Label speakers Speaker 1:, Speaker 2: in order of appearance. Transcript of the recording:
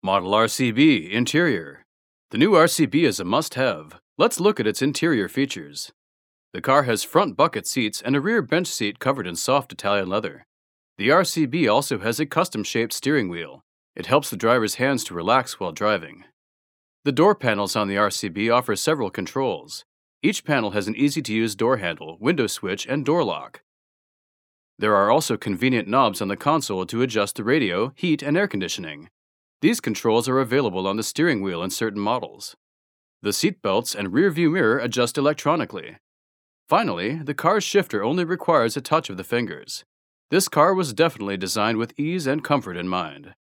Speaker 1: Model RCB Interior. The new RCB is a must-have. Let's look at its interior features. The car has front bucket seats and a rear bench seat covered in soft Italian leather. The RCB also has a custom-shaped steering wheel. It helps the driver's hands to relax while driving. The door panels on the RCB offer several controls. Each panel has an easy-to-use door handle, window switch, and door lock. There are also convenient knobs on the console to adjust the radio, heat, and air conditioning. These controls are available on the steering wheel in certain models. The seat belts and rear-view mirror adjust electronically. Finally, the car's shifter only requires a touch of the fingers. This car was definitely designed with ease and comfort in mind.